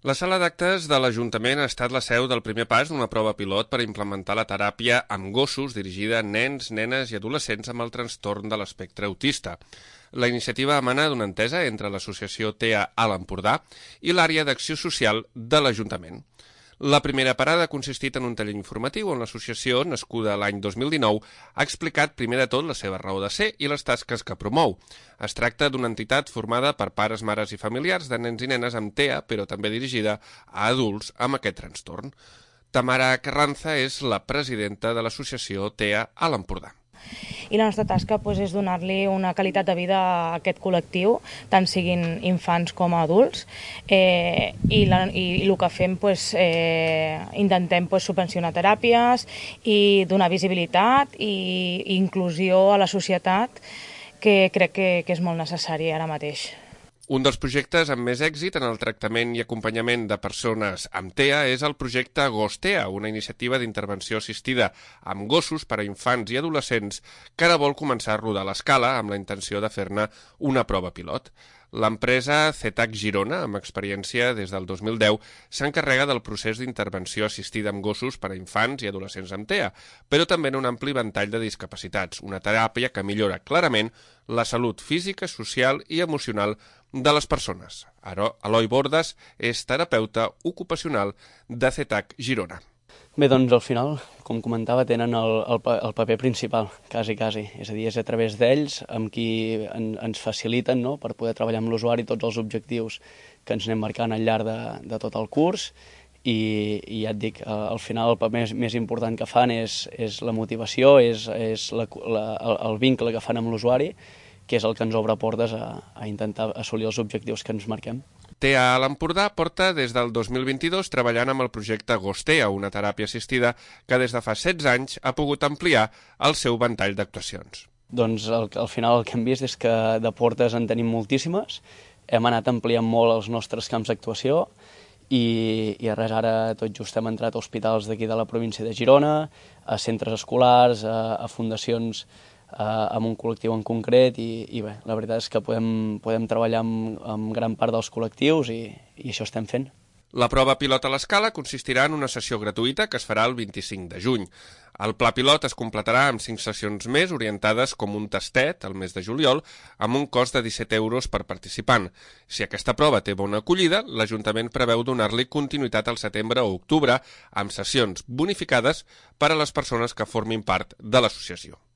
La sala d'actes de l'Ajuntament ha estat la seu del primer pas d'una prova pilot per implementar la teràpia amb gossos dirigida a nens, nenes i adolescents amb el trastorn de l'espectre autista. La iniciativa emana d'una entesa entre l'associació TEA a l'Empordà i l'àrea d'acció social de l'Ajuntament. La primera parada ha consistit en un taller informatiu on l'associació, nascuda l'any 2019, ha explicat primer de tot la seva raó de ser i les tasques que promou. Es tracta d'una entitat formada per pares, mares i familiars de nens i nenes amb TEA, però també dirigida a adults amb aquest trastorn. Tamara Carranza és la presidenta de l'associació TEA a l'Empordà. I la nostra tasca és donar-li una qualitat de vida a aquest col·lectiu, tant siguin infants com adults, i el que fem, intentem subvencionar teràpies i donar visibilitat i inclusió a la societat, que crec que és molt necessari ara mateix. Un dels projectes amb més èxit en el tractament i acompanyament de persones amb TEA és el projecte GosTEA, una iniciativa d'intervenció assistida amb gossos per a infants i adolescents que ara vol començar a rodar l'escala amb la intenció de fer-ne una prova pilot. L'empresa CETAC Girona, amb experiència des del 2010, s'encarrega del procés d'intervenció assistida amb gossos per a infants i adolescents amb TEA, però també en un ampli ventall de discapacitats, una teràpia que millora clarament la salut física, social i emocional de les persones. Ara, Eloi Bordes és terapeuta ocupacional de CETAC Girona. Bé, doncs al final, com comentava, tenen el paper principal, quasi. És a dir, és a través d'ells amb qui ens faciliten, no?, per poder treballar amb l'usuari tots els objectius que ens anem marcant al llarg de tot el curs i ja et dic, al final el paper més important que fan és la motivació, és el vincle que fan amb l'usuari, que és el que ens obre portes a intentar assolir els objectius que ens marquem. TEA a l'Empordà porta des del 2022 treballant amb el projecte GosTEA, una teràpia assistida que des de fa 16 anys ha pogut ampliar el seu ventall d'actuacions. Doncs al final el que hem vist és que de portes en tenim moltíssimes, hem anat ampliant molt els nostres camps d'actuació i res, ara tot just hem entrat a hospitals d'aquí de la província de Girona, a centres escolars, a fundacions amb un col·lectiu en concret i bé, la veritat és que podem treballar amb gran part dels col·lectius i això estem fent. La prova pilot a l'escala consistirà en una sessió gratuïta que es farà el 25 de juny. El pla pilot es completarà amb 5 sessions més orientades com un tastet el mes de juliol amb un cost de 17 euros per participant. Si aquesta prova té bona acollida, l'Ajuntament preveu donar-li continuïtat al setembre o octubre amb sessions bonificades per a les persones que formin part de l'associació.